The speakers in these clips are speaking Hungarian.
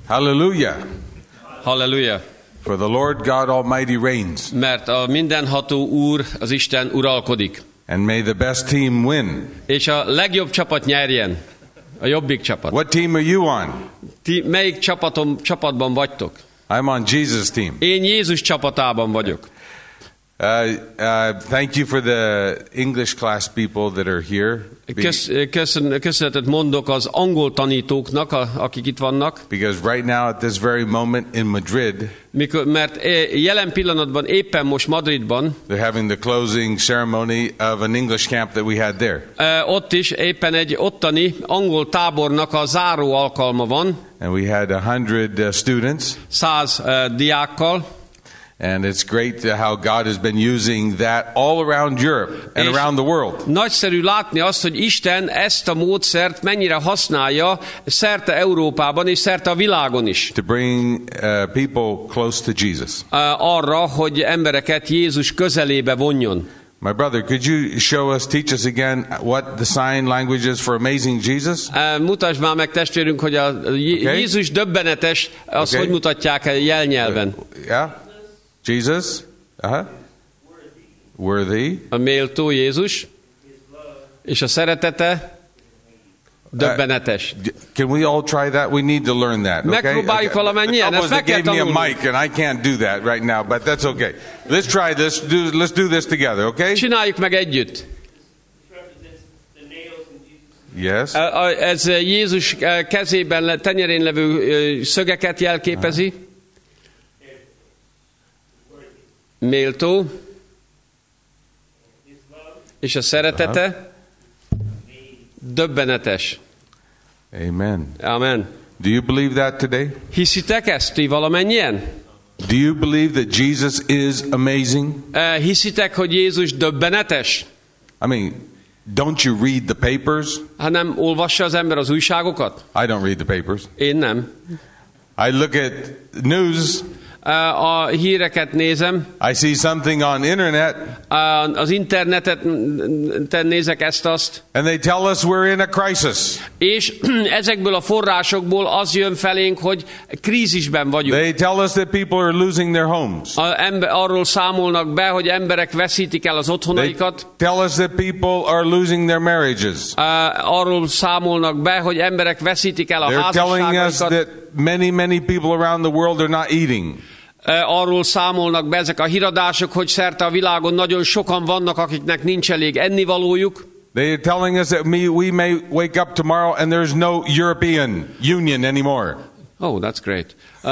Hallelujah. Halleluja. For the Lord God Almighty reigns. Mert a mindenható Úr, az Isten uralkodik. And may the best team win. És a legjobb csapat nyerjen. A jobbik csapat. What team are you on? Ti melyik csapatban vagytok? I'm on Jesus' team. Én Jézus csapatában vagyok. Thank you for the English class people that are here. Köszönetet mondok az angol tanítóknak, akik itt vannak. Because right now at this very moment in Madrid, Mert jelen pillanatban éppen most Madridban, they're having the closing ceremony of an English camp that we had there. Ott is éppen egy ottani angol tábornak a záró alkalma van. And we had 100 students. 100 diákkal. And it's great how God has been using that all around Europe and around the world. Nagyszerű látni azt, hogy Isten ezt a módszert mennyire használja szerte Európában és szerte a világon is. To bring people close to Jesus. Arra, hogy embereket Jézus közelébe vonjon. My brother, could you teach us again what the sign language is for amazing Jesus? Mutasd már meg, testvérünk, hogy a Jézus döbbenetes, azt hogy mutatják a jelnyelven. Yeah? Jesus? Worthy. A méltó Jézus. És a szeretete döbbenetes. Can we all try that? We need to learn that. Okay? Megpróbáljuk valamennyien. Ezt meg kell gave me tanulni. a mic and I can't do that right now, but that's okay. Let's try this. Let's do this together, okay? Csináljuk meg együtt. Yes. Ez Jézus kezében, tenyerén levő szögeket jelképezi. Méltó. És a szeretete döbbenetes. Amen. Amen. Do you believe that today? Hiszitek ezt ti valamennyien? Do you believe that Jesus is amazing? Hiszitek, hogy Jézus döbbenetes? I mean, don't you read the papers? Hát nem olvassa az ember az újságokat? I don't read the papers. Én nem. I look at news. A híreket nézem. I see something on internet. Az interneten nézek ezt-azt. And they tell us we're in a crisis. És ezekből a forrásokból az jön felénk, hogy krízisben vagyunk. They tell us that people are losing their homes. Arról számolnak be, hogy emberek veszítik el az otthonaikat. They tell us that people are losing their marriages. Arról számolnak be, hogy emberek veszítik el a házasságaikat. They're telling us that many people around the world are not eating. Arról számolnak be ezek a híradások, hogy szerte a világon nagyon sokan vannak, akiknek nincs elég ennivalójuk. They are telling us that we may wake up tomorrow and there's no European Union anymore. Oh, that's great.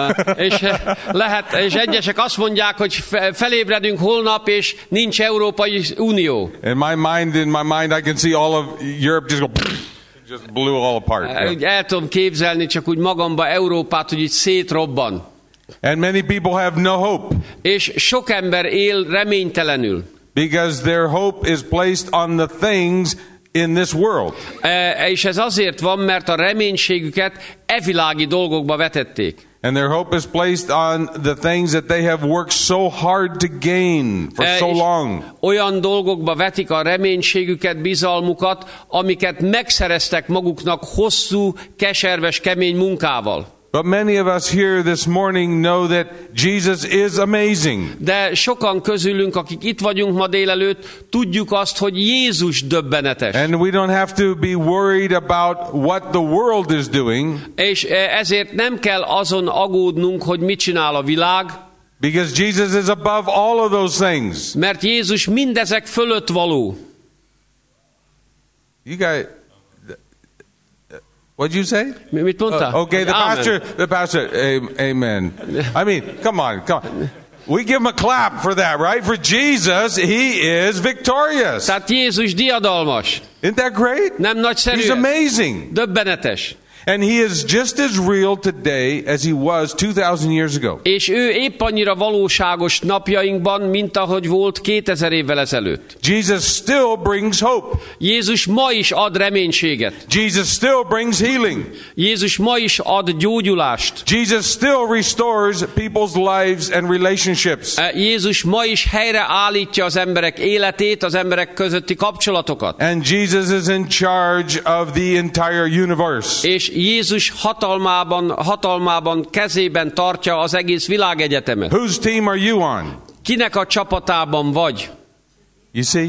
És egyesek azt mondják, hogy felébredünk holnap, és nincs Európai Unió. In my mind, I can see all of Europe just blew all apart. El tudom képzelni csak úgy magamba Európát, hogy így szétrobban. And many people have no hope. És sok ember él reménytelenül. Because their hope is placed on the things in this world. És ez azért van, mert a reménységüket evilági dolgokba vetették. And their hope is placed on the things that they have worked so hard to gain for so long. Olyan dolgokba vetik a reménységüket, bizalmukat, amiket megszereztek maguknak hosszú, keserves, kemény munkával. But many of us here this morning know that Jesus is amazing. De sokan közülünk, akik itt vagyunk ma délelőtt, tudjuk azt, hogy Jézus döbbenetes. And we don't have to be worried about what the world is doing. És ezért nem kell azon aggódnunk, hogy mit csinál a világ. Because Jesus is above all of those things. Mert Jézus mindezek fölött való. You guys, what'd you say? Mit mondtál? Okay, the pastor, amen. I mean, come on. We give him a clap for that, right? For Jesus, he is victorious. Tehát Jézus diadalmas. Isn't that great? Nem nagyszerű? He's amazing. Döbbenetes. And he is just as real today as he was 2000 years ago. És ő épp annyira valóságos napjainkban, mint ahogy volt 2000 évvel ezelőtt. Jesus still brings hope. Jézus ma is ad reménységet. Jesus still brings healing. Jézus ma is ad gyógyulást. Jesus still restores people's lives and relationships. Jézus ma is helyreállítja az emberek életét, az emberek közötti kapcsolatokat. And Jesus is in charge of the entire universe. És Jézus hatalmában, kezében tartja az egész világegyetemet. Whose team are you on? Kinek a csapatában vagy? You see?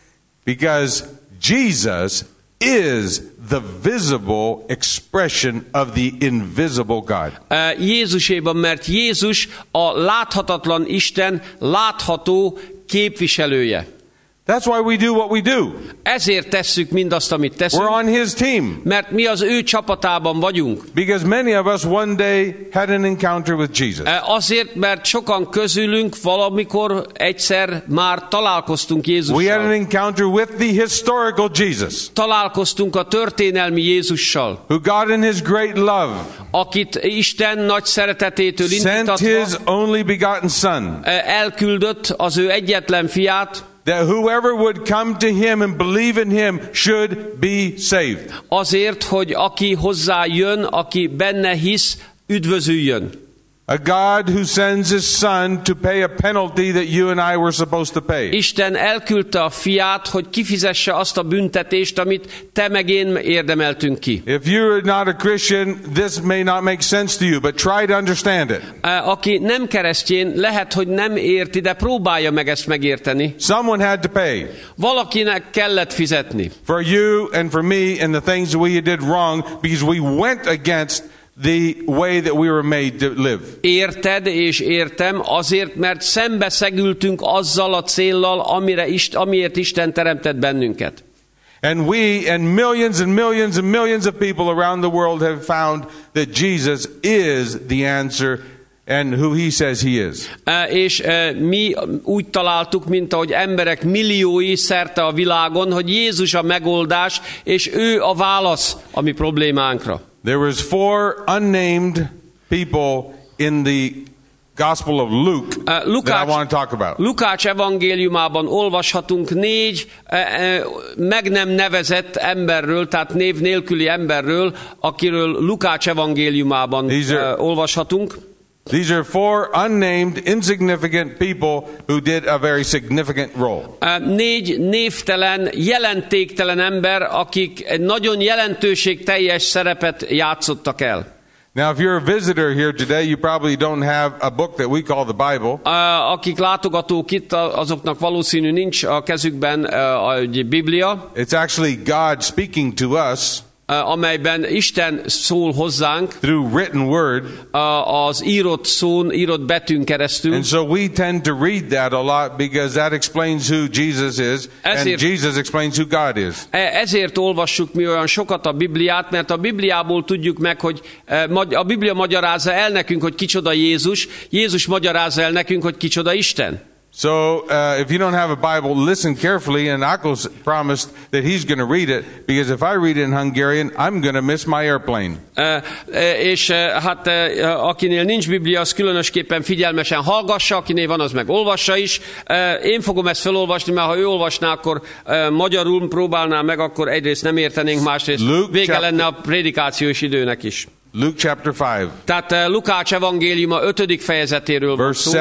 Because Jesus is the visible expression of the invisible God. Jézuséban, mert Jézus a láthatatlan Isten látható képviselője. That's why we do what we do. Ezért tesszük mindazt, amit teszünk. We're on his team. Mert mi az ő csapatában vagyunk. Because many of us one day had an encounter with Jesus. Azért, mert sokan közülünk valamikor egyszer már találkoztunk Jézussal. We had an encounter with the historical Jesus. Találkoztunk a történelmi Jézussal. Who God in his great love akit Isten nagy szeretetétől sent indítatva his only begotten son. Elküldött az ő egyetlen fiát. That whoever would come to him and believe in him should be saved. Azért, hogy aki hozzá jön, aki benne hisz, üdvözüljön. A God who sends his son to pay a penalty that you and I were supposed to pay. Isten elküldte a fiát, hogy kifizesse azt a büntetést, amit te meg én érdemeltünk ki. If you're not a Christian, this may not make sense to you, but try to understand it. Aki nem keresztény, lehet, hogy nem érti, de próbálja meg ezt megérteni. Someone had to pay. Valakinek kellett fizetni. For you and for me and the things that we did wrong because we went against the way that we were made to live. Érted és értem azért, mert szembeszegültünk azzal a céllal, amiért Isten teremtett bennünket. And we and millions of people around the world have found that Jesus is the answer and who he says he is. És mi úgy találtuk, mint ahogy emberek milliói szerte a világon, hogy Jézus a megoldás, és ő a válasz a mi problémánkra. There was 4 unnamed people in the Gospel of Luke that I want to talk about. Lukács evangéliumában olvashatunk 4 meg nem nevezett emberről, tehát név nélküli emberről, akiről Lukács evangéliumában olvashatunk. These are 4 unnamed, insignificant people who did a very significant role. 4 névtelen, jelentéktelen ember, akik egy nagyon jelentőségteljes szerepet játszottak el. Now, if you're a visitor here today, you probably don't have a book that we call the Bible. Akik látogatók itt, azoknak valószínű nincs a kezükben egy Biblia. It's actually God speaking to us. Amelyben Isten szól hozzánk through written word, az írott szón, írott betűn keresztül. And so we tend to read that a lot because that explains who Jesus is, and Jesus explains who God is. Ezért olvassuk mi olyan sokat a Bibliát, mert a Bibliából tudjuk meg, hogy a Biblia magyarázza el nekünk, hogy kicsoda Jézus, Jézus magyarázza el nekünk, hogy kicsoda Isten. So, if you don't have a Bible, listen carefully, and Akos promised that he's going to read it, because if I read it in Hungarian, I'm going to miss my airplane. És hát akinél nincs Biblia, az különösképpen figyelmesen hallgassa, akinél van, az meg olvassa is. Én fogom ezt felolvasni, mert ha ő olvasná, akkor magyarul próbálná meg, akkor egyrészt nem értenénk, másrészt vége lenne a prédikációs időnek is. Luke chapter 5. Tehát Lukács evangéliuma 5. fejezetéről van szó.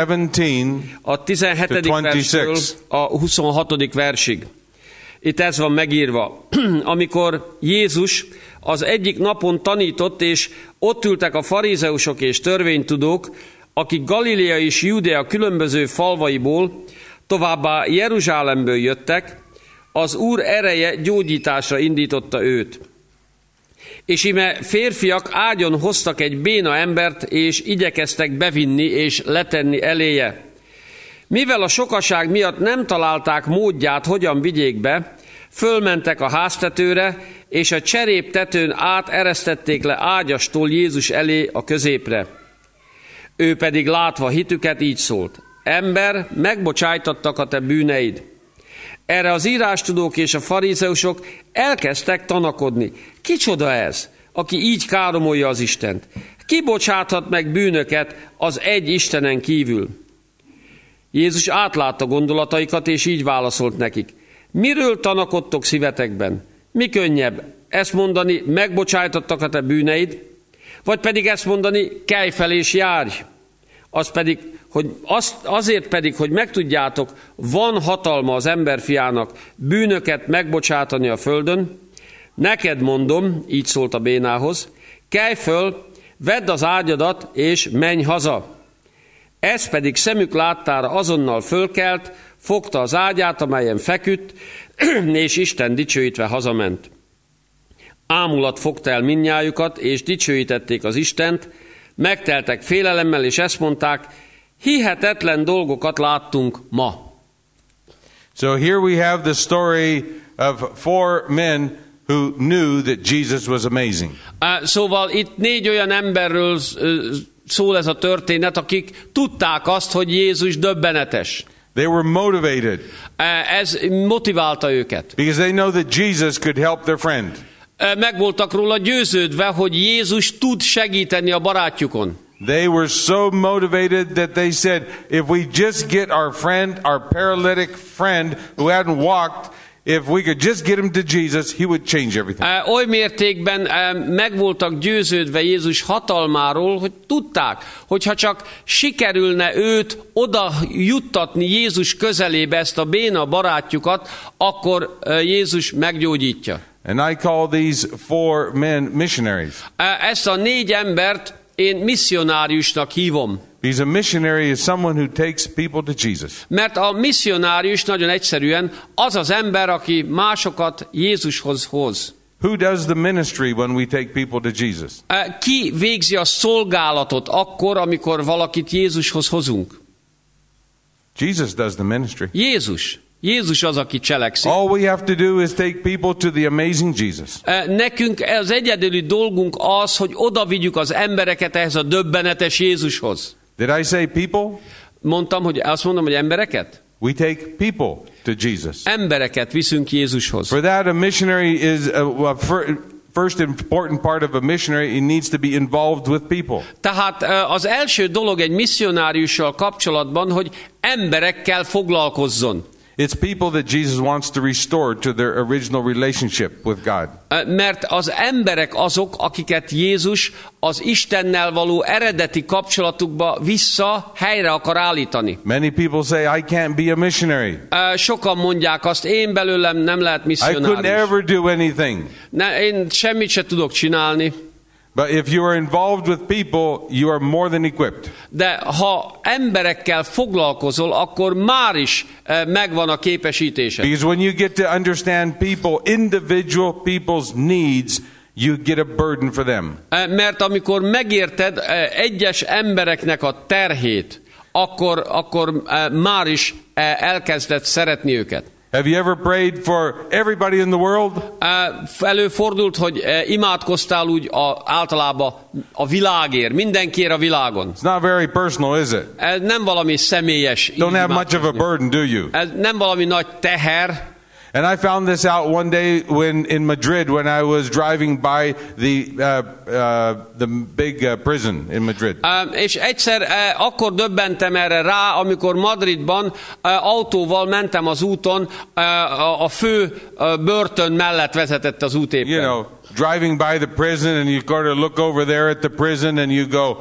A 17. versről a 26. versig. Itt ez van megírva. Amikor Jézus az egyik napon tanított, és ott ültek a farizeusok és törvénytudók, akik Galilea és Judea különböző falvaiból, továbbá Jeruzsálemből jöttek, az Úr ereje gyógyításra indította őt. És ime férfiak ágyon hoztak egy béna embert, és igyekeztek bevinni és letenni eléje. Mivel a sokaság miatt nem találták módját, hogyan vigyék be, fölmentek a háztetőre, és a cseréptetőn át eresztették le ágyastól Jézus elé a középre. Ő pedig látva hitüket így szólt: Ember, megbocsájtattak a te bűneid. Erre az írástudók és a farizeusok elkezdtek tanakodni. Kicsoda ez, aki így káromolja az Istent? Ki bocsáthat meg bűnöket az egy Istenen kívül? Jézus átlátta gondolataikat, és így válaszolt nekik: Miről tanakodtok szívetekben? Mi könnyebb, ezt mondani, megbocsájtottak a te bűneid, vagy pedig ezt mondani, kelj fel és járj? Azért pedig, hogy megtudjátok, van hatalma az emberfiának bűnöket megbocsátani a földön. Neked mondom, így szólt a bénához, Kelj föl, vedd az ágyadat, és menj haza. Ez pedig szemük láttára azonnal fölkelt, fogta az ágyát, amelyen feküdt, és Isten dicsőítve hazament. Ámulat fogta el mindnyájukat, és dicsőítették az Istent, megteltek félelemmel, és ezt mondták, hihetetlen dolgokat láttunk ma. So here we have the story of 4 men who knew that Jesus was amazing. Szóval itt 4 olyan emberről szól ez a történet, akik tudták azt, hogy Jézus döbbenetes. They were motivated. Ez motiválta őket. Because they know that Jesus could help their friend. Meg voltak róla győződve, hogy Jézus tud segíteni a barátjukon. They were so motivated that they said, if we just get our friend, our paralytic friend who hadn't walked, if we could just get him to Jesus, he would change everything. Oly mértékben meg voltak győződve Jézus hatalmáról, hogy tudták, hogyha csak sikerülne őt oda juttatni Jézus közelébe, ezt a béna barátjukat, akkor Jézus meggyógyítja. And I call these 4 men missionaries. Ezt a 4 embert én misszionáriusnak hívom. Because a missionary is someone who takes people to Jesus. Mert a misszionárius nagyon egyszerűen az az ember, aki másokat Jézushoz hoz. Who does the ministry when we take people to Jesus? Ki végzi a szolgálatot akkor, amikor valakit Jézushoz hozunk? Jesus does the ministry. Jézus. Jézus az, aki cselekszik. All we have to do is take people to the amazing Jesus. Nekünk az egyedüli dolgunk az, hogy oda vigyük az embereket ehhez a döbbenetes Jézushoz. Did I say people? Azt mondom, hogy embereket? We take people to Jesus. Embereket viszünk Jézushoz. For that, a missionary is first important part of a missionary, he needs to be involved with people. Tehát az első dolog egy misszionáriussal kapcsolatban, hogy emberekkel foglalkozzon. It's people that Jesus wants to restore to their original relationship with God. Mert az emberek azok, akiket Jézus az Istennel való eredeti kapcsolatukba vissza helyre akar állítani. Many people say, I can't be a missionary. Sokan mondják azt, én belőlem nem lehet misszionárius. I could never do anything. Én semmit se tudok csinálni. But if you are involved with people, you are more than equipped. De ha emberekkel foglalkozol, akkor már is megvan a képesítésed. Because when you get to understand people, individual people's needs, you get a burden for them. Mert amikor megérted egyes embereknek a terhét, akkor már is elkezded szeretni őket. Have you ever prayed for everybody in the world? Előfordult, hogy imádkoztál úgy általában a világért, mindenkiért a világon. It's not very personal, is it? Ez nem valami személyes. Don't have much of a burden, do you? Ez nem valami nagy teher. And I found this out one day in Madrid when I was driving by the big prison in Madrid. És egyszer akkor döbbentem erre rá, amikor Madridban autóval mentem az úton, a fő börtön mellett vezetett az út éppen. You know, driving by the prison and you got to look over there at the prison and you go,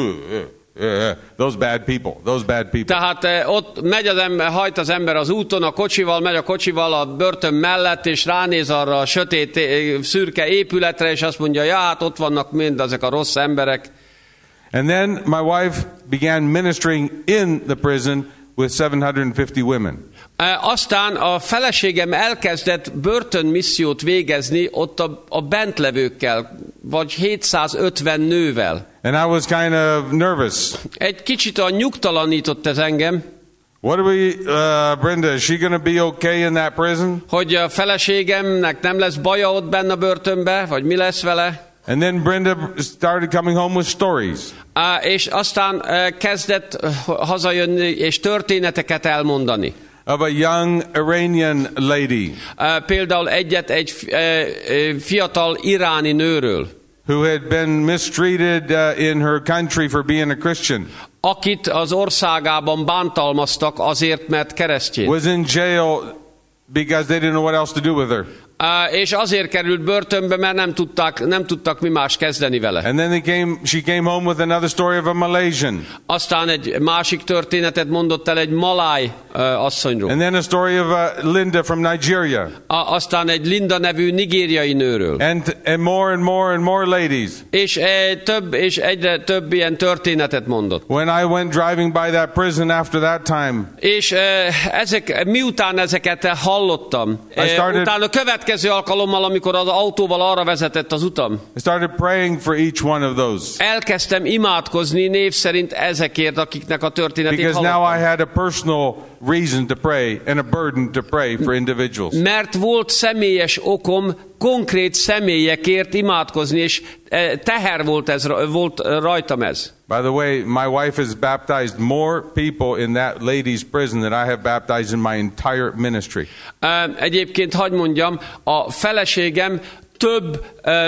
those bad people. Tehát ott megy hajt az ember az úton, megy a kocsival a börtön mellett, és ránéz arra a sötét, szürke épületre, és azt mondja, ja, hát ott vannak mind ezek a rossz emberek. And then my wife began ministering in the prison with 750 women. Aztán a feleségem elkezdett börtönmissziót végezni ott a bentlevőkkel, vagy 750 nővel. And I was kind of nervous. Egy kicsit nyugtalanított ez engem. What do we, Brenda, is she going to be okay in that prison? Hogy a feleségemnek nem lesz baja ott benne a börtönbe, vagy mi lesz vele? And then Brenda started coming home with stories. És aztán kezdett hazajönni és történeteket elmondani. Of a young Iranian lady. Például egy fiatal iráni nőről. Who had been mistreated in her country for being a Christian. Akit az országában bántalmaztak azért, mert keresztény. Was in jail because they didn't know what else to do with her. És azért került börtönbe, mert nem tudtak mi más kezdeni vele. And then she came home with another story of a Malaysian. Aztán egy másik történetet mondott el egy maláj asszonyról. And then a story of Linda from Nigeria. Aztán egy Linda nevű nigériai nőről. And more ladies. És egyre több ilyen történetet mondott. When I went driving by that prison after that time. És miután ezeket hallottam, utána a következő alkalommal, amikor az autóval arra vezetett az utam, I started praying for each one of those. Elkezdtem imádkozni név szerint ezekért, akiknek a történetét hallottam. Because now I had a personal reason to pray and a burden to pray for individuals. Mert volt személyes okom konkrét személyekért imádkozni, és teher volt rajtam ez. By the way, my wife has baptized more people in that ladies' prison than I have baptized in my entire ministry. Egyébként hadd mondjam, a feleségem több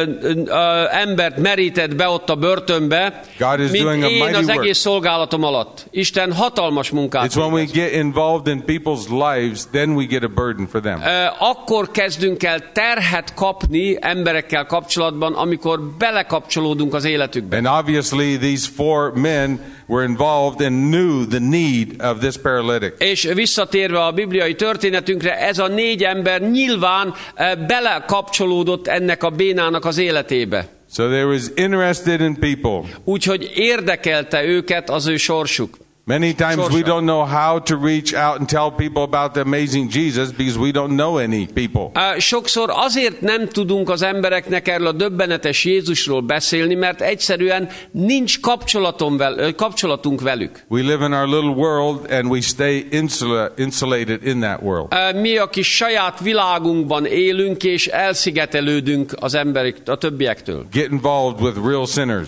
embert merített be ott a börtönbe, mint én az egész szolgálatom alatt. Isten hatalmas munkát. It's when we get involved in people's lives, then we get a burden for them. Akkor kezdünk el terhet kapni emberekkel kapcsolatban, amikor belekapcsolódunk az életükbe. And obviously these 4 men were involved and knew the need of this paralytic. És visszatérve a bibliai történetünkre, ez a 4 ember nyilván belekapcsolódott ennek a bénának az életébe. So they was interested in people. Úgyhogy érdekelte őket az ő sorsuk. Many times we don't know how to reach out and tell people about the amazing Jesus because we don't know any people. Sokszor azért nem tudunk az embereknek erről a döbbenetes Jézusról beszélni, mert egyszerűen nincs kapcsolatunk velük. We live in our little world and we stay insulated in that world. Mi a kis saját világunkban élünk és elszigetelődünk az emberek, a többiektől. Get involved with real sinners.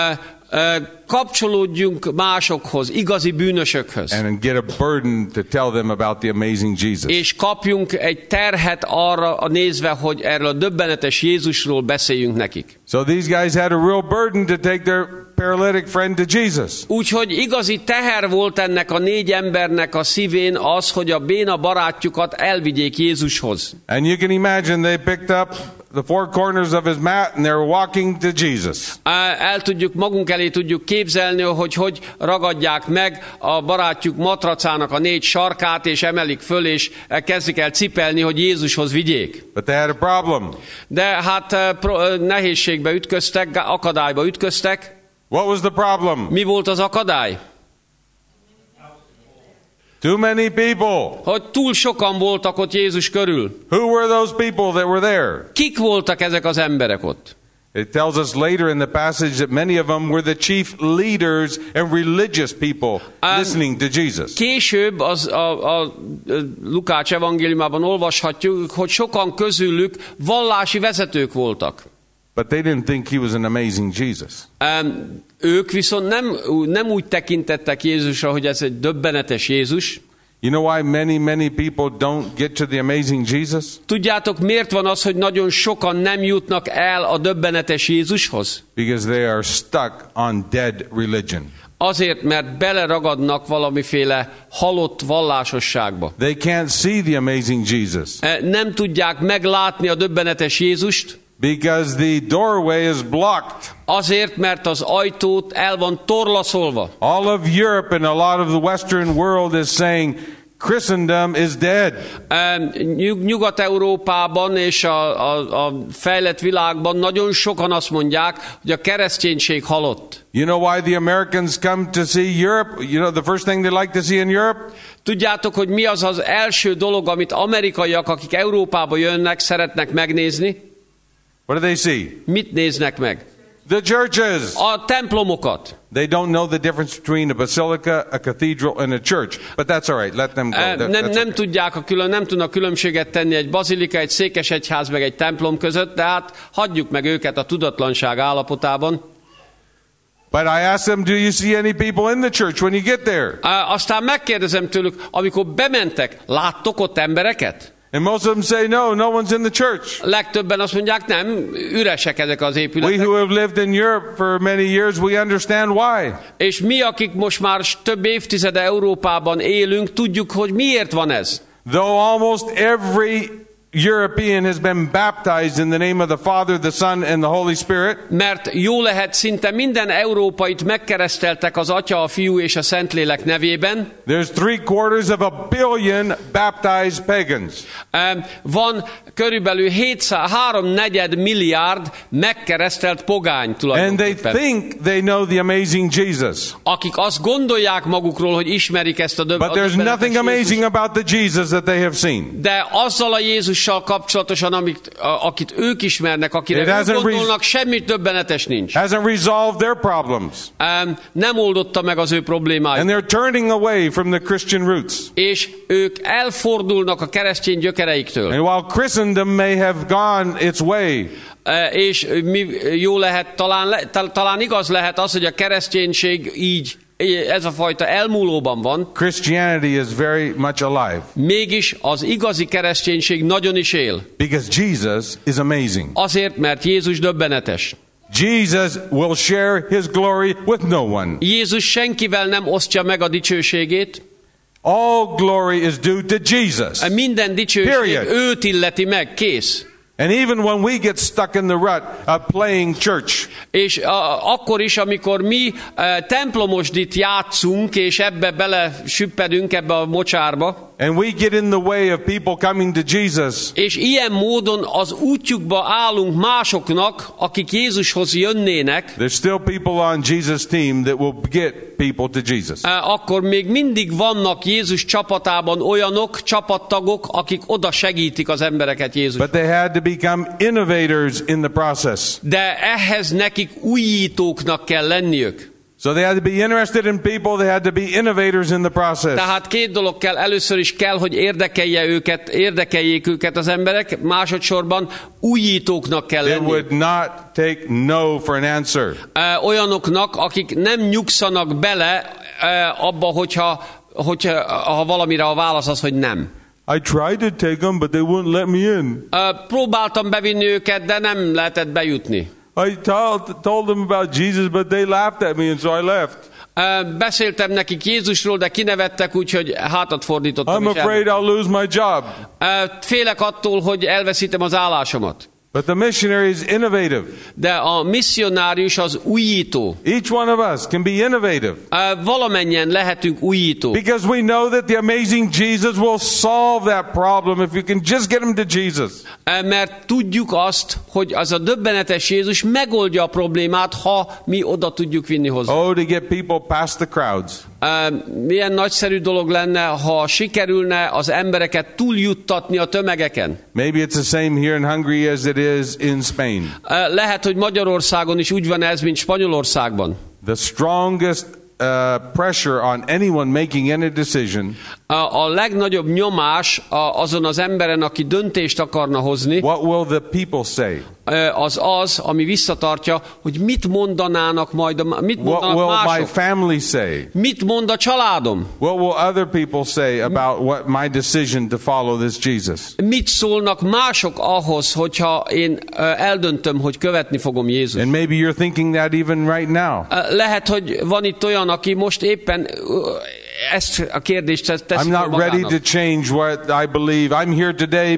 Kapcsolódjunk másokhoz, igazi bűnösökhöz. And get a burden to tell them about the amazing Jesus. És kapjunk egy terhet arra nézve, hogy erről a döbbenetes Jézusról beszéljünk nekik. So these guys had a real burden to take their paralytic friend to Jesus. Úgyhogy igazi teher volt ennek a 4 embernek a szívén az, hogy a béna barátjukat elvigyék Jézushoz. And you can imagine they picked up the 4 corners of his mat and they're walking to Jesus. Magunk elé tudjuk képzelni, hogy ragadják meg a barátjuk matracának a 4 sarkát, és emelik föl, és kezdik el cipelni, hogy Jézushoz vigyék. But they had a problem. De hát nehézségbe ütköztek, akadályba ütköztek. What was the problem? Mi volt az akadály? Too many people. Hogy túl sokan voltak ott Jézus körül. Who were those people that were there? Kik voltak ezek az emberek ott? It tells us later in the passage that many of them were the chief leaders and religious people listening to Jesus. Később a Lukács evangéliumában olvashatjuk, hogy sokan közülük vallási vezetők voltak. But they didn't think he was an amazing Jesus. Ők viszont nem úgy tekintettek Jézusra, hogy ez egy döbbenetes Jézus. You know why many people don't get to the amazing Jesus? Tudjátok, miért van az, hogy nagyon sokan nem jutnak el a döbbenetes Jézushoz? Because they are stuck on dead religion. Azért, mert beleragadnak valamiféle halott vallásosságba. They can't see the amazing Jesus. Nem tudják meglátni a döbbenetes Jézust. Because the doorway is blocked. Azért, mert az ajtót el van torlaszolva. All of Europe and a lot of the Western world is saying Christendom is dead. Nyugat-Európában és a fejlett világban nagyon sokan azt mondják, hogy a kereszténység halott. You know why the Americans come to see Europe? You know the first thing they like to see in Europe? Tudjátok, hogy mi az az első dolog, amit amerikaiak, akik Európába jönnek, szeretnek megnézni? What do they see? Mit néznek meg? The churches. A templomokat. They don't know the difference between a basilica, a cathedral, and a church. But that's all right. Let them go. Nem tudnak különbséget tenni egy bazilika, egy székesegyház meg egy templom között, de hát hagyjuk meg őket a tudatlanság állapotában. But I ask them, do you see any people in the church when you get there? Aztán megkérdezem tőlük, amikor bementek, láttok ott embereket? And most of them say, no one's in the church. Legtöbben azt mondják, nem, üresek ezek az épületek. We who have lived in Europe for many years, we understand why. És mi, akik most már több évtizede Európában élünk, tudjuk, hogy miért van ez. Though almost every European has been baptized in the name of the Father, the Son and the Holy Spirit. Mert jó lehet, szinte minden európait megkereszteltek az Atya, a Fiú és a Szentlélek nevében. There's 3/4 billion baptized pagans. Van körülbelül 3/4 milliárd megkeresztelt pogány tulajdonképpen. And they think they know the amazing Jesus. Akik azt gondolják magukról, hogy ismerik ezt a But there's nothing amazing about the Jesus that they have seen. De azzal a Jézussal kapcsolatosan, akit ők ismernek, akire ők gondolnak, semmi döbbenetes nincs. Hasn't resolved their problems. Nem oldotta meg az ő problémáit. And they're turning away from the Christian roots. És ők elfordulnak a keresztény gyökereiktől. And while Christendom may have gone its way, és jó lehet, talán igaz lehet az, hogy a kereszténység így, ez a fajta elmúlóban van. Christianity is very much alive. Mégis az igazi kereszténység nagyon is él. Because Jesus is amazing. Azért, mert Jézus döbbenetes. Jesus will share his glory with no one. Jézus senkivel nem osztja meg a dicsőségét. All glory is due to Jesus. Minden dicsőség őt illeti meg, kész. And even when we get stuck in the rut of playing church. És akkor is, amikor mi templomosdit játszunk, és ebbe bele süppedünk ebbe a mocsárba. And we get in the way of people coming to Jesus. És ilyen módon az útjukba állunk másoknak, akik Jézushoz jönnének. There's still people on Jesus' team that will get people to Jesus. Akkor még mindig vannak Jézus csapatában olyanok, csapattagok, akik oda segítik az embereket Jézushoz. But they had to become innovators in the process. De ehhez nekik újítóknak kell lenniük. So they had to be interested in people, they had to be innovators in the process. Tehát két dolog kell, először is kell, hogy érdekeljék őket az emberek, másodszorban újítóknak kell lenni. They would not take no for an answer. Olyanoknak, akik nem nyugszanak bele abba, hogyha valamire a válasz az, hogy nem. I tried to take them, but they wouldn't let me in. Próbáltam bevinni őket, de nem lehetett bejutni. I told them about Jesus, but they laughed at me, and so I left. Beszéltem nekik Jézusról, de kinevettek, úgyhogy hátat fordítottam. I'm afraid I'll lose my job. Félek attól, hogy elveszítem az állásomat. But the missionary is innovative. De a misszionárius az újító. Each one of us can be innovative. Valamennyien lehetünk újító. Because we know that the amazing Jesus will solve that problem if you can just get him to Jesus. Mert tudjuk azt, hogy az a döbbenetes Jézus megoldja a problémát, ha mi oda tudjuk vinni hozzá. Oh, to get people past the crowds. Milyen nagyszerű dolog lenne, ha sikerülne az embereket túljuttatni a tömegeken. Maybe it's the same here in Hungary as it is in Spain. Lehet, hogy Magyarországon is úgy van ez, mint Spanyolországban. The strongest pressure on anyone making any decision. A legnagyobb nyomás azon az emberen, aki döntést akarna hozni. What will the people say? Az, ami visszatartja, hogy mit mondanának majd, mit mondanak what will mások. my family say? Mit mond a családom? What will other people say about what my decision to follow this Jesus? Mit szólnak mások ahhoz, hogyha én eldöntöm, hogy követni fogom Jézust? And maybe you're thinking that even right now. Lehet, hogy van itt olyan, aki most éppen ezt a kérdést teszi I'm not magának. ready to change what I believe. I'm here today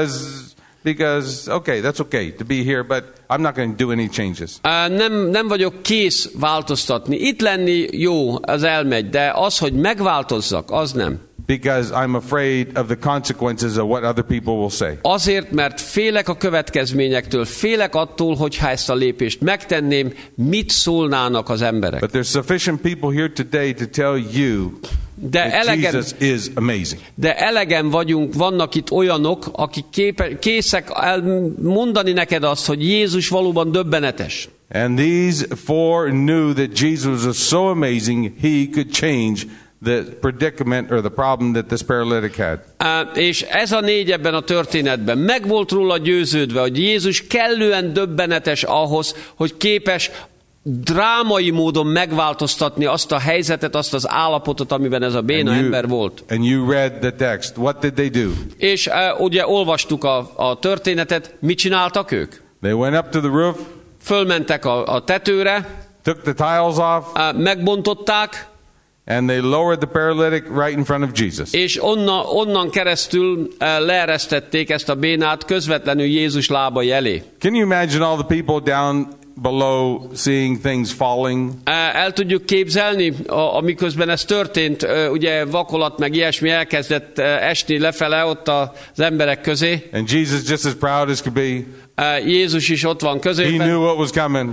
because okay, that's okay to be here, but I'm not going to do any changes. Nem vagyok kész változtatni. Itt lenni jó, az elmegy, de az, hogy megváltozzak, az nem. Because I'm afraid of the consequences of what other people will say. Azért, mert félek a következményektől, félek attól, hogyha ezt a lépést megtenném, mit szólnának az emberek. But there's sufficient people here today to tell you that Jesus is amazing. De elegen vannak itt olyanok, akik készek mondani neked azt, hogy Jézus valóban döbbenetes. And these four knew that Jesus was so amazing, he could change the predicament or the problem that this paralytic had. És ez a 4 ebben a történetben meg volt róla győződve, hogy Jézus kellően döbbenetes ahhoz, hogy képes drámai módon megváltoztatni azt a helyzetet, azt az állapotot, amiben ez a béna ember volt. And you read the text. What did they do? És ugye olvastuk a történetet, mit csináltak ők? They went up to the roof. Fölmentek a tetőre. Took the tiles off. Megbontották. And they lowered the paralytic right in front of Jesus. És onnan keresztül leeresztették ezt a bénát közvetlenül Jézus lábai elé. Can you imagine all the people down below seeing things falling? El tudjuk képzelni, amiközben ez történt, ugye vakolat meg ilyesmi elkezdett esni lefele ott az emberek közé. And Jesus just as proud as could be. Jézus is ott van középen. He knew what was coming.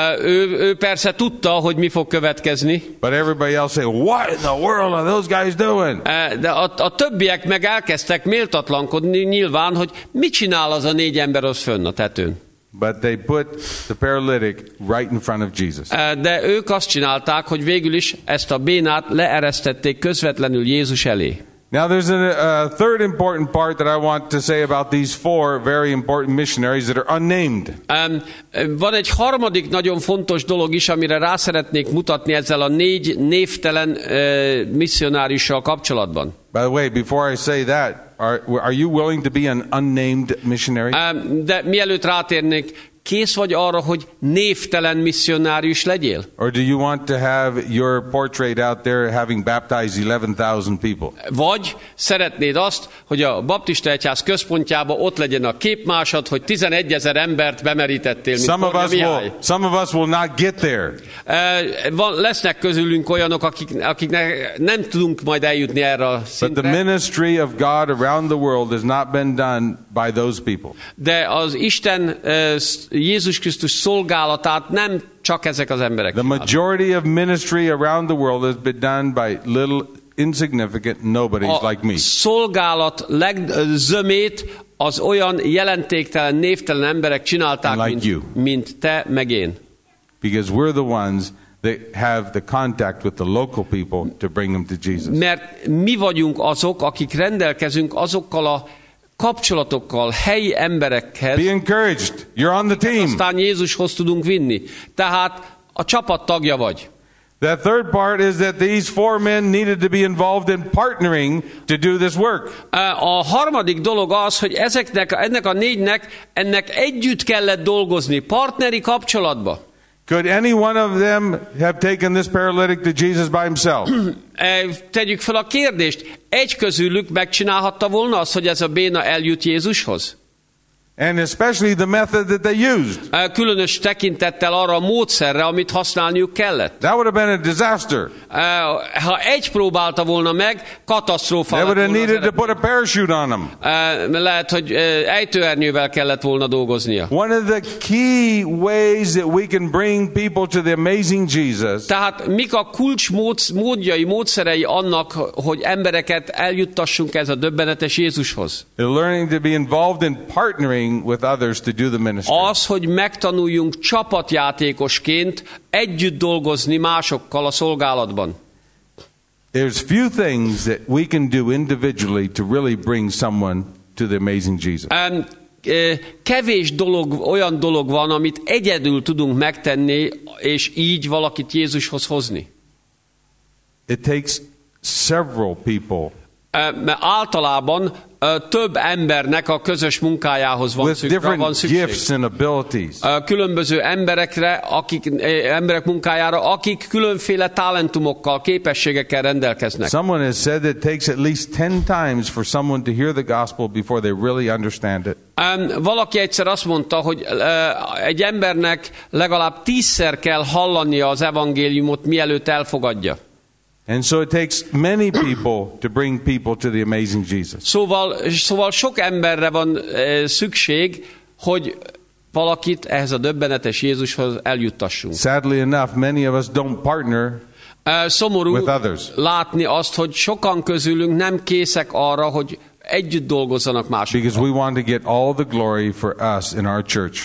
Ő persze tudta, hogy mi fog következni. But everybody else said, "What in the world are those guys doing?" De a többiek meg elkezdtek méltatlankodni nyilván, hogy mit csinál az a 4 ember az fönn a tetőn. But they put the paralytic right in front of Jesus. De ők azt csinálták, hogy végül is ezt a bénát leeresztették közvetlenül Jézus elé. Now there's a third important part that I want to say about these 4 very important missionaries that are unnamed. Van egy harmadik nagyon fontos dolog is, amire rá szeretnék mutatni ezzel a 4 névtelen misszionáriussal kapcsolatban. By the way, before I say that, are you willing to be an unnamed missionary? De mielőtt rátérnék, kész vagy arra, hogy névtelen misszionárius legyél? Or do you want to have your portrait out there having baptized 11,000 people? Vagy szeretnéd azt, hogy a Baptista Egyház központjában ott legyen a képmásad, hogy 11,000 embert bemerítettél, mint Kornya Mihály. Some of us will not get there. Lesznek közülünk olyanok, akiknek nem tudunk majd eljutni erre a szintre. But the ministry of God around the world has not been done by those people. De az Isten Jézus Krisztus szolgálatát nem csak ezek az emberek. The majority of ministry around the world has been done by little insignificant nobodies like me. A szolgálat legzömét az olyan jelentéktelen, névtelen emberek csinálták, mint te meg én. Because we're the ones that have the contact with the local people to bring them to Jesus. Mert mi vagyunk azok, akik rendelkezünk azokkal a kapcsolatokkal, helyi emberekhez. Be encouraged. You're on the team. Aztán Jézushoz tudunk vinni. Tehát a csapat tagja vagy. The third part is that these 4 men needed to be involved in partnering to do this work. A harmadik dolog az, hogy ennek a 4-nek együtt kellett dolgozni, partneri kapcsolatba. Could any one of them have taken this paralytic to Jesus by himself? Tegyük fel a kérdést. Egy közülük megcsinálhatta volna azt, hogy ez a béna eljut Jézushoz? And especially the method that they used. Különös tekintettel arra a módszerre, amit használniuk kellett. That would have been a disaster. Ha egy próbálta volna meg, katasztrófa lett volna. They would have needed to put a parachute on them. Lehet, hogy ejtőernyővel kellett volna dolgoznia. One of the key ways that we can bring people to the amazing Jesus. Tehát mik a kulcs módszerei annak, hogy embereket eljuttassunk ez a döbbenetes Jézushoz? Learning to be involved in partnering with others to do the ministry. Az, hogy megtanuljunk csapatjátékosként együtt dolgozni másokkal a szolgálatban. There's few things that we can do individually to really bring someone to the amazing Jesus. Kevés olyan dolog van, amit egyedül tudunk megtenni, és így valakit Jézushoz hozni. It takes several people. Mert általában több embernek a közös munkájához van szükség. Különböző emberek munkájára, akik különféle talentumokkal, képességekkel rendelkeznek. Someone has said that it takes at least 10 times for someone to hear the gospel before they really understand it. Valaki egyszer azt mondta, hogy egy embernek legalább 10-szer kell hallania az evangéliumot, mielőtt elfogadja. And so it takes many people to bring people to the amazing Jesus. Szóval sok emberre van szükség, hogy valakit ehhez a döbbenetes Jézushoz eljuttassunk. Sadly enough, many of us don't partner szomorú with others. Látni azt, hogy sokan közülünk nem készek arra, hogy együtt dolgozzanak másokkal. Because we want to get all the glory for us in our church.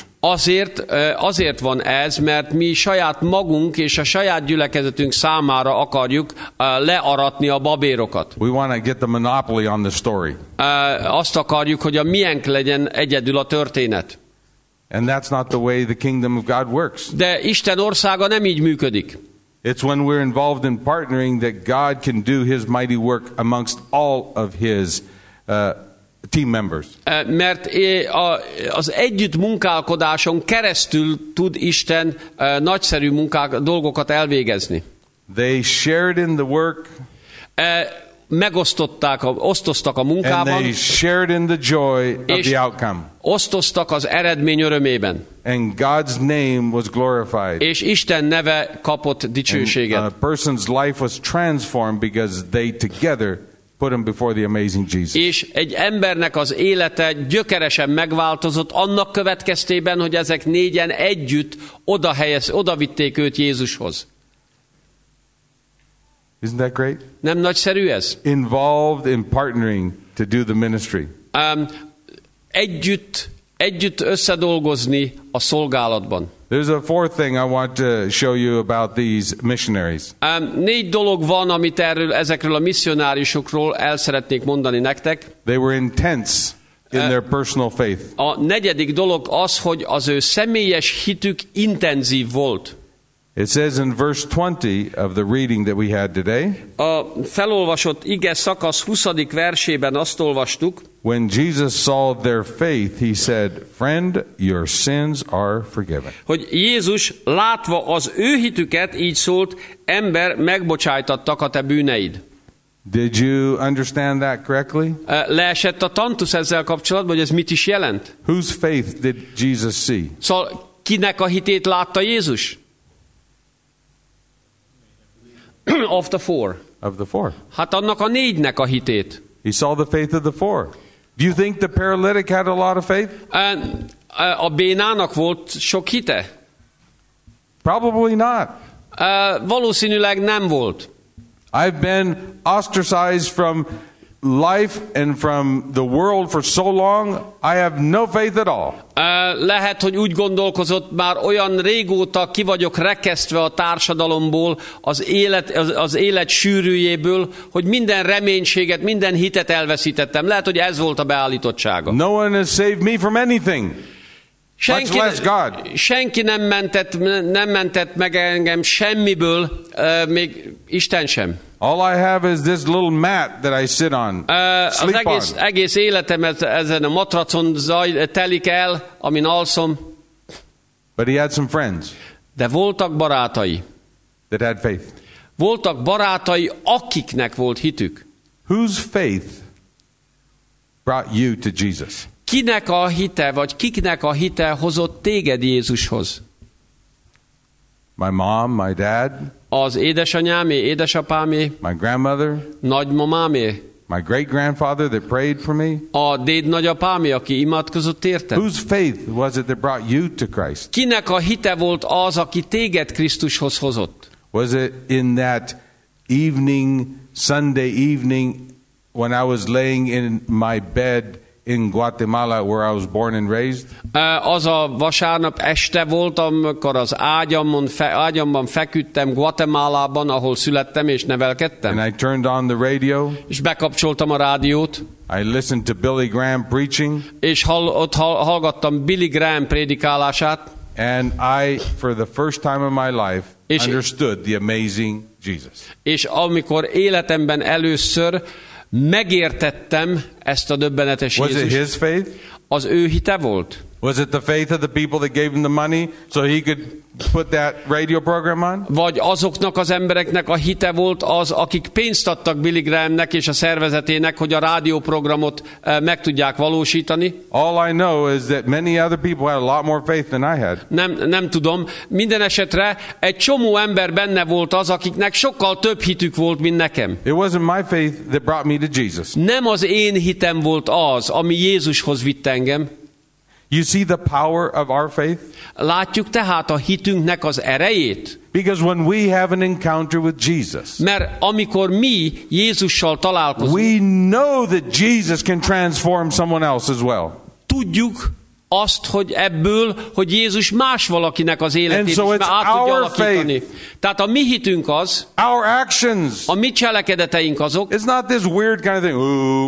Azért van ez, mert mi saját magunk és a saját gyülekezetünk számára akarjuk learatni a babérokat. We want to get the monopoly on the story. Azt akarjuk, hogy a miénk legyen egyedül a történet. And that's not the way the kingdom of God works. De Isten országa nem így működik. It's when we're involved in partnering that God can do his mighty work amongst all of his team members. Mert az együtt munkálkodáson keresztül tud Isten nagyszerű dolgokat elvégezni. They shared in the work. Osztoztak a munkában, and they shared in the joy of the outcome. Osztoztak az eredmény örömében. And God's name was glorified. És Isten neve kapott dicsőséget. And a person's life was transformed because they together put him before the amazing Jesus. És egy embernek az élete gyökeresen megváltozott annak következtében, hogy ezek négyen együtt odavitték őt Jézushoz. Isn't that great? Nem nagyszerű ez? Involved in partnering to do the ministry. Együtt összedolgozni a szolgálatban. There's a fourth thing I want to show you about these missionaries. 4 dolog van, amit ezekről a misszionáriusokról el szeretnék mondani nektek. They were intense in their personal faith. A 4. dolog az, hogy az ő személyes hitük intenzív volt. It says in verse 20 of the reading that we had today. A felolvasott ige szakasz 20. versében azt olvastuk. When Jesus saw their faith, he said, "Friend, your sins are forgiven." Hogy Jézus látva az ő hitüket így szólt, ember, megbocsájtattak a te bűneid. Did you understand that correctly? Leesett a tantusz ezzel kapcsolatban, hogy ez mit is jelent? Whose faith did Jesus see? Szóval kinek a hitét látta Jézus? Of the four. Of the four. Hát annak a 4-nek a hitét. He saw the faith of the four. Do you think the paralytic had a lot of faith? A bénának volt sok hite? Probably not. Valószínűleg nem volt. I've been ostracized from life and from the world for so long, I have no faith at all. Lehet, hogy úgy gondolkozott, már olyan régóta ki vagyok rekesztve a társadalomból, az élet sűrűjéből, hogy minden reménységet, minden hitet elveszítettem. Lehet, hogy ez volt a beállítottsága. No one has saved me from anything. Senki nem mentett meg engem semmiből, még Isten sem. All I have is this little mat that I sit on. Az egész életemet ezen a matracon telik el, amin alszom. But he had some friends. De voltak barátai. That had faith. Voltak barátai, akiknek volt hitük. Whose faith brought you to Jesus? Kinek a hite, vagy kiknek a hite hozott téged Jézushoz? My mom, my dad. Az édesanyámé, édesapámé. My grandmother. Nagymamámé. My great-grandfather that prayed for me. A dédnagyapámé, aki imádkozott értem. Whose faith was it that brought you to Christ? Kinek a hite volt az, aki téged Krisztushoz hozott? Was it in that evening, Sunday evening, when I was laying in my bed in Guatemala, where I was born and raised? Az a vasárnap este volt, amikor az ágyamban feküdtem Guatemalában, ahol születtem és nevelkedtem. And I turned on the radio. És bekapcsoltam a rádiót. I listened to Billy Graham preaching. És ott hallgattam Billy Graham prédikálását. And I, for the first time in my life, understood the amazing Jesus. És amikor életemben először megértettem ezt a döbbenetes Jézust. Was it his faith? Az ő hite volt. Was it the faith of the people that gave him the money so he could put that radio program on? Vagy azoknak az embereknek a hite volt az, akik pénzt adtak Billy Grahamnek és a szervezetének, hogy a rádióprogramot meg tudják valósítani? All I know is that many other people had a lot more faith than I had. Nem tudom. Minden esetre egy csomó ember benne volt az, akiknek sokkal több hitük volt, mint nekem. It wasn't my faith that brought me to Jesus. Nem az én hitem volt az, ami Jézushoz vitt engem. You see the power of our faith? Látjuk tehát a hitünknek az erejét? Because when we have an encounter with Jesus, mert amikor mi Jézussal találkozunk, we know that Jesus can transform someone else as well. Tudjuk azt, hogy ebből, hogy Jézus más valakinek az életét is át tudja alakítani. Tehát a mi hitünk az, our actions, a mi cselekedeteink azok, it's not this weird kind of thing,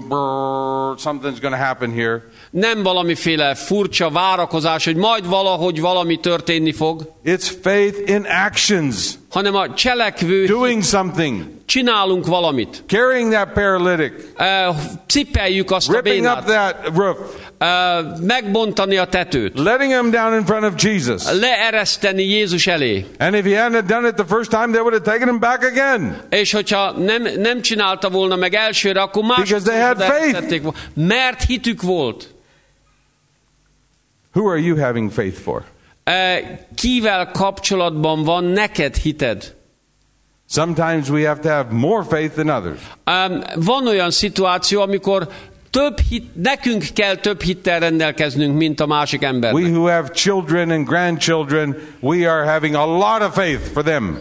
something's going to happen here. Nem valamiféle furcsa várakozás, hogy majd valahogy valami történni fog. It's faith in actions. hanem a cselekvő doing something, csinálunk valamit. carrying that paralytic, Cipeljük azt a ripping up bénát, that roof, megbontani a tetőt, letting him down in front of Jesus. leereszteni Jézus elé. And if he hadn't done it the first time, they would have taken him back again. És hogyha nem csinálta volna meg elsőre, akkor másodszor eresztették volna. Mert hitük volt. Who are you having faith for? Kivel kapcsolatban van neked hited? Sometimes we have to have more faith than others. Van olyan szituáció, amikor nekünk kell több hittel rendelkeznünk, mint a másik embernek. We who have children and grandchildren, we are having a lot of faith for them.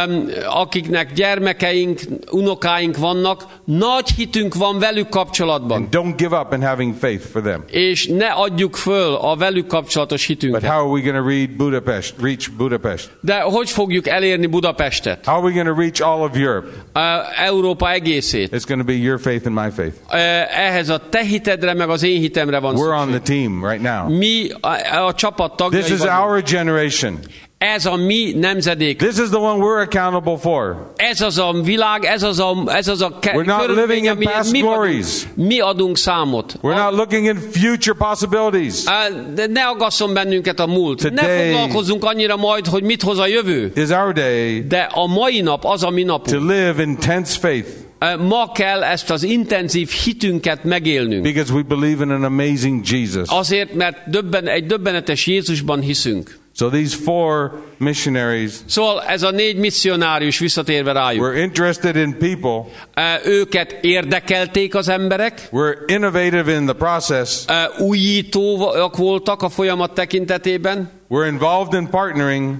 Akiknek gyermekeink, unokáink vannak, nagy hitünk van velük kapcsolatban. And don't give up in having faith for them. És ne adjuk föl a velük kapcsolatos hitünket. But how are we going to reach Budapest? De hogy fogjuk elérni Budapestet? How are we going to reach all of Europe? Európa egészét. It's going to be your faith and my faith. Ehhez a te hitedre meg az én hitemre van szükség. We're on the team right now. Mi a csapat tagjai This is our generation. Ez a mi nemzedék. This is the one we're accountable for. Ez az a világ, ez az a We're not living in past glories. Mi adunk számot. We're not looking in future possibilities. De ne aggasszon bennünket a múlt. Today ne foglalkozzunk annyira majd, hogy mit hoz a jövő. Is our day. De a mai nap az a mi napunk. To live intense faith. Ma kell ezt az intenzív hitünket megélnünk. Because we believe in an amazing Jesus. Azért, mert egy döbbenetes Jézusban hiszünk. So these 4 missionaries, szóval ez a 4 misszionárius, visszatérve rájuk, were interested in people. Őket érdekelték az emberek. Were innovative in the process. Újítóak voltak a folyamat tekintetében. Were involved in partnering.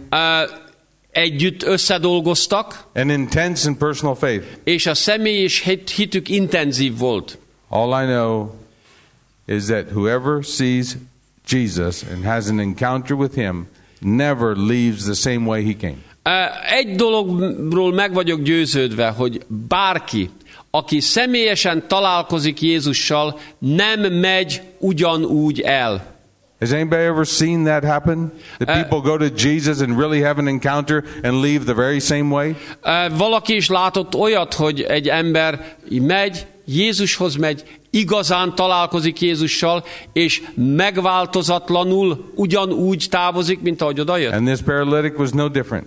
Együtt összedolgoztak. And intense and personal faith. És a személyes hitük intenzív volt. All I know is that whoever sees Jesus and has an encounter with him never leaves the same way he came. Egy dologról meg vagyok győződve, hogy bárki, aki személyesen találkozik Jézussal, nem megy ugyanúgy el. Has anybody ever seen that happen? That people go to Jesus and really have an encounter and leave the very same way? Valaki is látott olyat, hogy egy ember megy, Jézushoz megy, igazán találkozik Jézussal, és megváltozatlanul ugyanúgy távozik, mint ahogy odajött. And this paralytic was no different.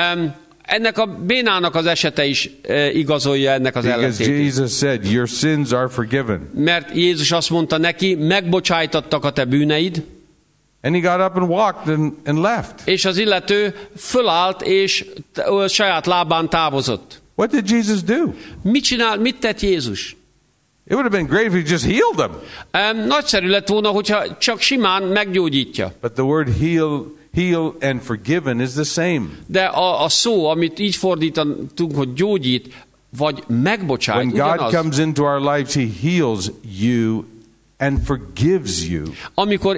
Ennek a bénának az esete is igazolja ennek az ellentétét. Because Jesus said, your sins are forgiven. Mert Jézus azt mondta neki, megbocsájtattak a te bűneid. And he got up and walked and left. És az illető fölállt, és saját lábán távozott. What did Jesus do? Mit tett Jézus? It would have been great if he just healed them. Nagyszerű lett volna, hogyha csak simán meggyógyítja. But the word heal and forgiven is the same. De a szó, amit így fordítunk, hogy gyógyít, vagy megbocsájt, ugyanaz. When God ugyanaz. comes into our lives, he heals you and forgives you. Amikor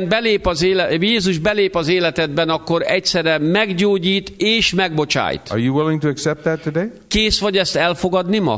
Jézus belép az életedben, akkor egyszerre meggyógyít és megbocsájt. Are you willing to accept that today? Kész vagy ezt elfogadni ma?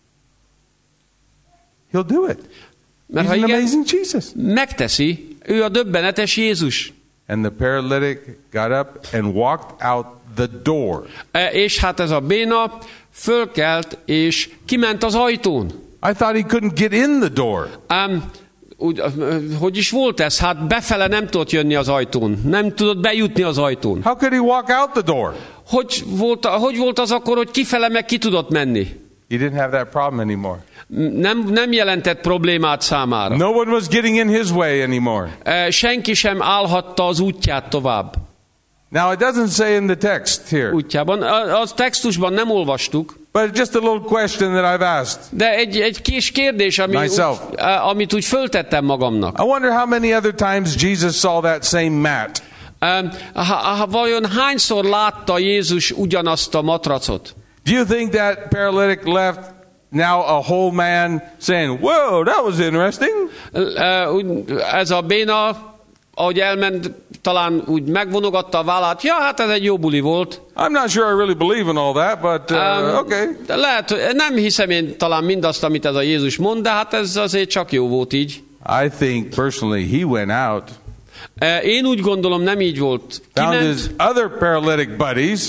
He'll do it. Mert He's an amazing Jesus. Megteszi, ő a döbbenetes Jézus. And the paralytic got up and walked out the door. És hát ez a béna fölkelt és kiment az ajtón. I thought he couldn't get in the door. Hogy is volt ez? Hát befele nem tudott jönni az ajtón. Nem tudott bejutni az ajtón. How could he walk out the door? Hogy volt az akkor, hogy kifele meg ki tudott menni? He didn't have that problem anymore. Nem jelentett problémát számára. No one was getting in his way anymore. Senki sem állhatta az útját tovább. Now it doesn't say in the text here. Útjában. A textusban nem olvastuk. But just a little question that I've asked. De egy kis kérdés, amit úgy föltettem magamnak. I wonder how many other times Jesus saw that same mat. Vajon hányszor látta Jézus ugyanazt a matracot? Do you think that paralytic left now a whole man saying, "Whoa, that was interesting"? Ez a béna, ahogy elment, talán úgy megvonogatta a vállát. Ja, hát ez egy jó buli volt. I'm not sure I really believe in all that, but okay. De lehet, nem hiszem én talán mindazt, amit ez a Jézus mond, de hát ez azért csak jó volt így. I think personally he went out. Én úgy gondolom, nem így volt. Found his other paralytic buddies.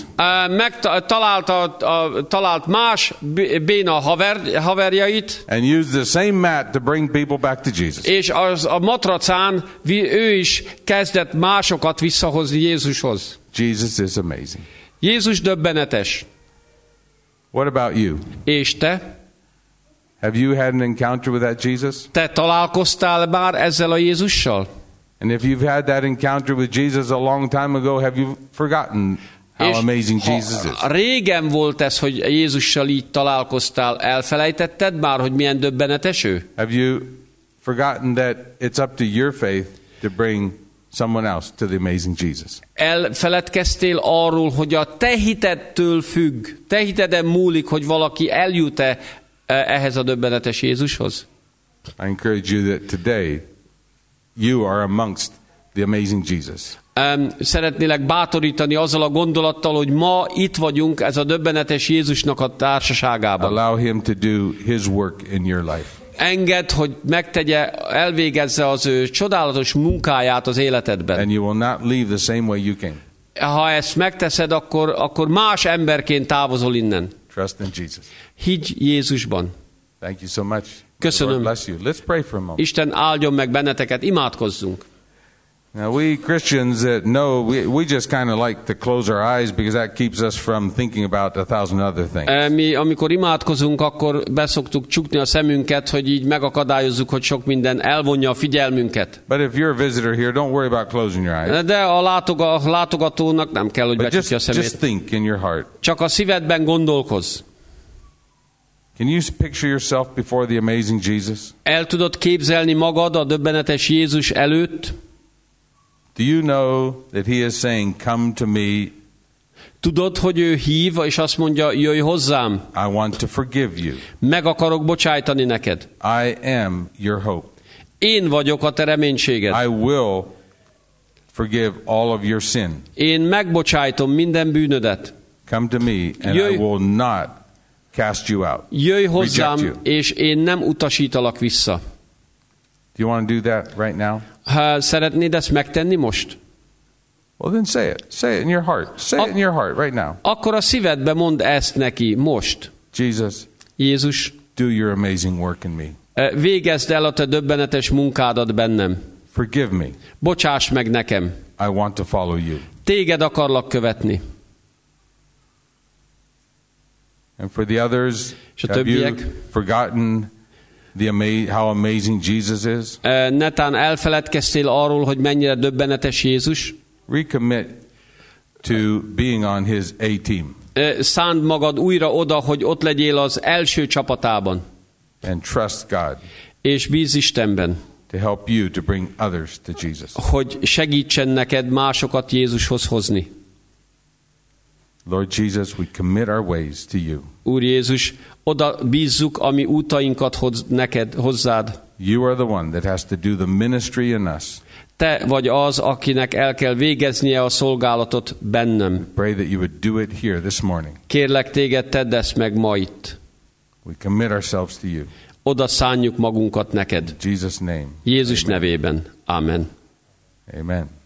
Talált más béna haverjait. And used the same mat to bring people back to Jesus. És a matracán ő is kezdett másokat visszahozni Jézushoz. Jesus is amazing. Jézus döbbenetes. What about you? És te? Have you had an encounter with that Jesus? Te találkoztál már ezzel a Jézussal? And if you've had that encounter with Jesus a long time ago, have you forgotten how amazing Jesus is? Régen volt ez, hogy Jézussal így találkoztál, elfelejtetted már, hogy milyen döbbenetes ő? Have you forgotten that it's up to your faith to bring someone else to the amazing Jesus? Elfeledkeztél arról, hogy a te hitedtől függ, te hiteden múlik, hogy valaki eljut-e ehhez a döbbenetes Jézushoz? I encourage you that today you are amongst the amazing Jesus. Szeretnélek bátorítani azzal a gondolattal, hogy ma itt vagyunk ez a döbbenetes Jézusnak a társaságában. Allow him to do his work in your life. Engedd, hogy megtegye, elvégezze az ő csodálatos munkáját az életedben. And you will not leave the same way you came. Ha ezt megteszed, akkor más emberként távozol innen. Trust in Jesus. Higgy Jézusban. Thank you so much. Köszönöm. Lord bless you. Let's pray for a moment. Isten áldjon meg benneteket, imádkozzunk. Now we Christians that know, we just kind of like to close our eyes because that keeps us from thinking about 1,000 other things. Mi amikor imádkozunk, akkor beszoktuk csukni a szemünket, hogy így megakadályozzuk, hogy sok minden elvonja a figyelmünket. But if you're a visitor here, don't worry about closing your eyes. De a látogatónak nem kell, hogy becsukja a szemét. Just think in your heart. Csak a szívedben gondolkozz. Can you picture yourself before the amazing Jesus? El tudod képzelni magad a döbbenetes Jézus előtt? Do you know that he is saying, "Come to me"? Tudod, hogy ő hív, és azt mondja, jöjj hozzám. I want to forgive you. Meg akarok bocsájtani neked. I am your hope. Én vagyok a te reménységed. I will forgive all of your sin. Én megbocsájtom minden bűnödet. Come to me, and I will not cast you out. Jöjj hozzám, és én nem utasítalak vissza. Do you want to do that right now? Ha szeretnéd ezt megtenni most? Well, then say it. Say it in your heart. Say it in your heart right now. Akkor a szívedbe mondd ezt neki most. Jesus, Jézus, do your amazing work in me. Végezd el a te döbbenetes munkádat bennem. Forgive me. Bocsáss meg nekem. I want to follow you. Téged akarlak követni. And for the others, have you forgotten how amazing Jesus is? Netán elfeledkeztél arról, hogy mennyire döbbenetes Jézus? Recommit to being on his A team. Szánd magad újra oda, hogy ott legyél az első csapatában. And trust God. És bízz Istenben. To help you to bring others to Jesus. Hogy segítsen neked másokat Jézushoz hozni. Lord Jesus, we commit our ways to you. Úr Jézus, oda bízzuk a mi útainkat neked, hozzád. You are the one that has to do the ministry in us. Te vagy az, akinek el kell végeznie a szolgálatot bennem. Pray that you would do it here this morning. Kérlek téged, tedd ezt meg ma itt. We commit ourselves to you. Oda szánjuk magunkat neked. In Jesus' name. Jézus nevében. Amen. Amen.